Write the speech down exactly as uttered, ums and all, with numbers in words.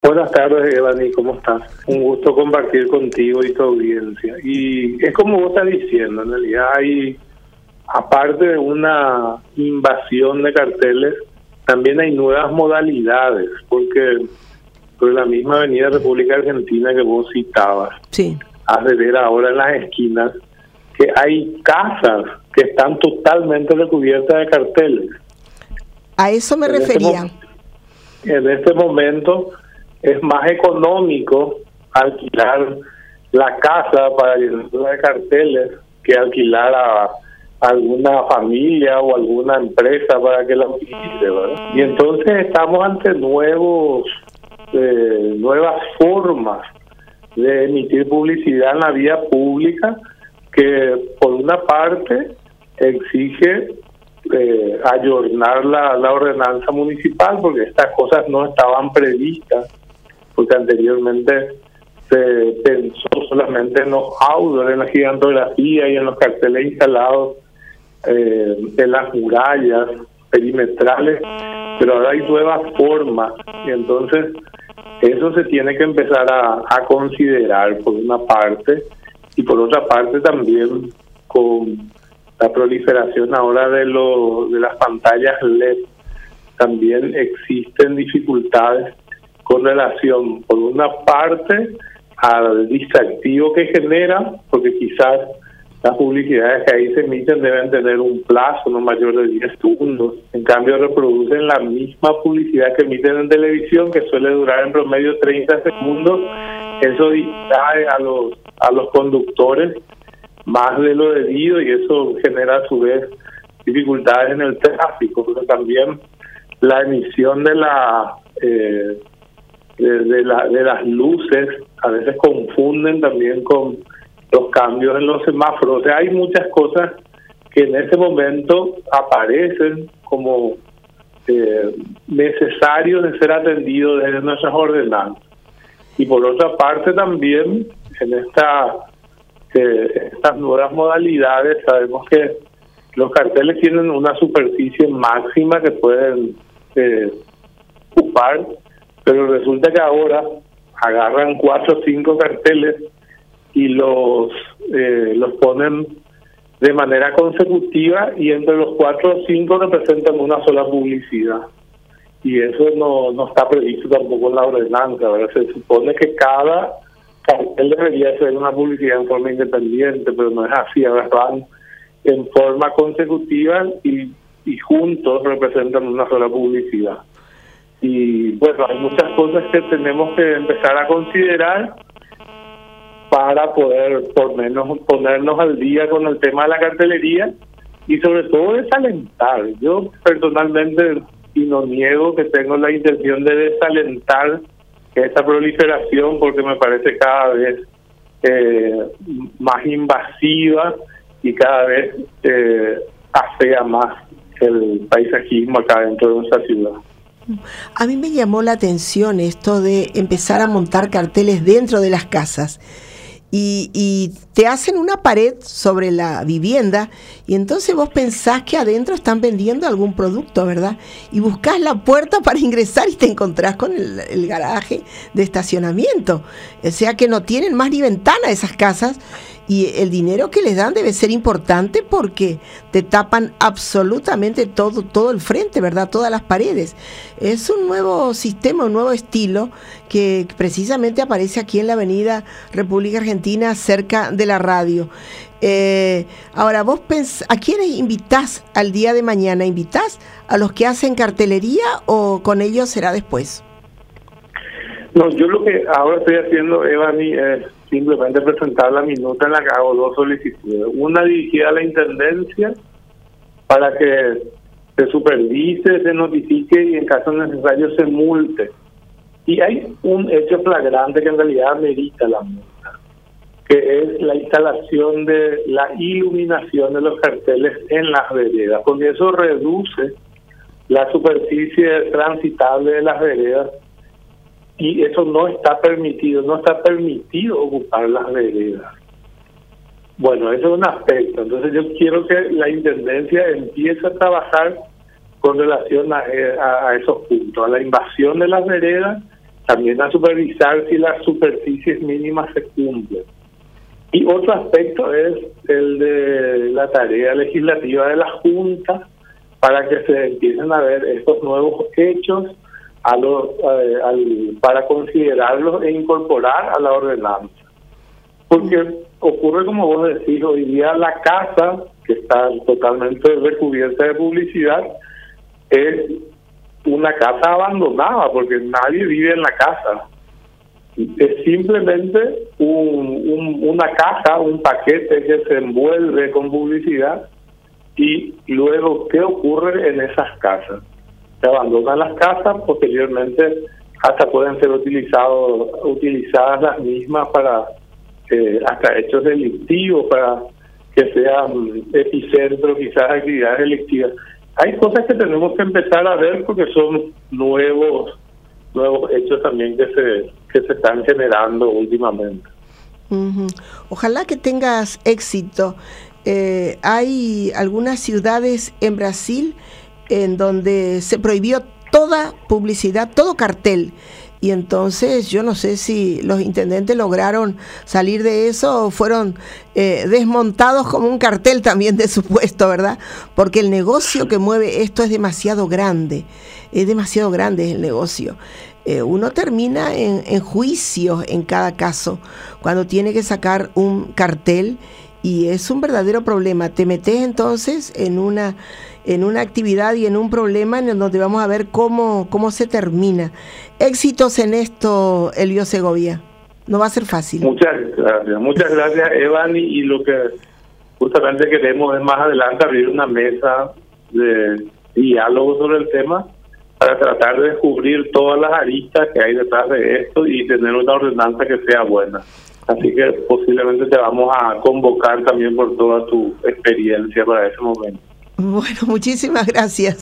Buenas tardes, Evani, ¿cómo estás? Un gusto compartir contigo y tu audiencia. Y es como vos estás diciendo, en realidad hay, aparte de una invasión de carteles, también hay nuevas modalidades, porque por la misma Avenida República Argentina que vos citabas, sí, has de ver ahora en las esquinas que hay casas que están totalmente recubiertas de carteles. A eso me en refería. Este en este momento es más económico alquilar la casa para llenarla de carteles que alquilar a alguna familia o alguna empresa para que la utilice, ¿verdad? Y entonces estamos ante nuevos eh, nuevas formas de emitir publicidad en la vía pública que por una parte exige eh, ayornar la, la ordenanza municipal, porque estas cosas no estaban previstas, porque anteriormente se pensó solamente en los outdoors, en la gigantografía y en los carteles instalados eh, en las murallas perimetrales, pero ahora hay nuevas formas y entonces eso se tiene que empezar a, a considerar por una parte, y por otra parte también con la proliferación ahora de, lo, de las pantallas L E D también existen dificultades con relación, por una parte, al distractivo que genera, porque quizás las publicidades que ahí se emiten deben tener un plazo no mayor de diez segundos. En cambio, reproducen la misma publicidad que emiten en televisión, que suele durar en promedio treinta segundos. Eso distrae a los, a los conductores más de lo debido y eso genera a su vez dificultades en el tráfico, porque también la emisión de la... Eh, De, de, la, de las luces a veces confunden también con los cambios en los semáforos. O sea, hay muchas cosas que en ese momento aparecen como eh, necesarios de ser atendidos desde nuestras ordenanzas. Y por otra parte también en esta eh, estas nuevas modalidades sabemos que los carteles tienen una superficie máxima que pueden eh, ocupar, pero resulta que ahora agarran cuatro o cinco carteles y los eh, los ponen de manera consecutiva y entre los cuatro o cinco representan una sola publicidad. Y eso no, no está previsto tampoco en la ordenanza, ¿verdad? Se supone que cada cartel debería ser una publicidad en forma independiente, pero no es así, ahora van en forma consecutiva y, y juntos representan una sola publicidad. Y bueno, hay muchas cosas que tenemos que empezar a considerar para poder por menos ponernos al día con el tema de la cartelería y sobre todo desalentar. Yo personalmente, y no niego que tengo la intención de desalentar esta proliferación porque me parece cada vez eh, más invasiva y cada vez eh, afea más el paisajismo acá dentro de nuestra ciudad. A mí me llamó la atención esto de empezar a montar carteles dentro de las casas y, y te hacen una pared sobre la vivienda y entonces vos pensás que adentro están vendiendo algún producto, ¿verdad? Y buscás la puerta para ingresar y te encontrás con el, el garaje de estacionamiento. O sea que no tienen más ni ventana esas casas. Y el dinero que les dan debe ser importante porque te tapan absolutamente todo, todo el frente, ¿verdad? Todas las paredes. Es un nuevo sistema, un nuevo estilo que precisamente aparece aquí en la Avenida República Argentina, cerca de la radio. Eh, ahora, vos pens- ¿a quiénes invitás al día de mañana? ¿Invitás a los que hacen cartelería o con ellos será después? No, yo lo que ahora estoy haciendo, Evani, es simplemente presentar la minuta en la que hago dos solicitudes. Una dirigida a la Intendencia para que se supervise, se notifique y en caso necesario se multe. Y hay un hecho flagrante que en realidad merita la multa, que es la instalación de la iluminación de los carteles en las veredas, porque eso reduce la superficie transitable de las veredas. Y eso no está permitido, no está permitido ocupar las veredas. Bueno, eso es un aspecto. Entonces yo quiero que la Intendencia empiece a trabajar con relación a, a, a esos puntos, a la invasión de las veredas, también a supervisar si las superficies mínimas se cumplen. Y otro aspecto es el de la tarea legislativa de la Junta para que se empiecen a ver estos nuevos hechos a los, eh, al, para considerarlos e incorporar a la ordenanza. Porque ocurre, como vos decís, hoy día la casa, que está totalmente recubierta de publicidad, es una casa abandonada, porque nadie vive en la casa. Es simplemente un, un, una caja, un paquete que se envuelve con publicidad. Y luego, ¿qué ocurre en esas casas? Se abandonan las casas, posteriormente hasta pueden ser utilizados, utilizadas las mismas para eh, hasta hechos delictivos, para que sean epicentro quizás de actividades delictivas. Hay cosas que tenemos que empezar a ver porque son nuevos nuevos hechos también que se que se están generando últimamente. Uh-huh. Ojalá que tengas éxito. Eh, hay algunas ciudades en Brasil en donde se prohibió toda publicidad, todo cartel. Y entonces yo no sé si los intendentes lograron salir de eso o fueron eh, desmontados como un cartel también de su puesto, ¿verdad? Porque el negocio que mueve esto es demasiado grande, es demasiado grande el negocio. Eh, uno termina en, en juicios en cada caso cuando tiene que sacar un cartel y es un verdadero problema. Te metes entonces en una en una actividad y en un problema en donde vamos a ver cómo, cómo se termina. Éxitos en esto, Elvio Segovia. No va a ser fácil. Muchas gracias. Muchas gracias, Evan. Y, y lo que justamente queremos es más adelante abrir una mesa de diálogo sobre el tema para tratar de descubrir todas las aristas que hay detrás de esto y tener una ordenanza que sea buena. Así que posiblemente te vamos a convocar también por toda tu experiencia para ese momento. Bueno, muchísimas gracias.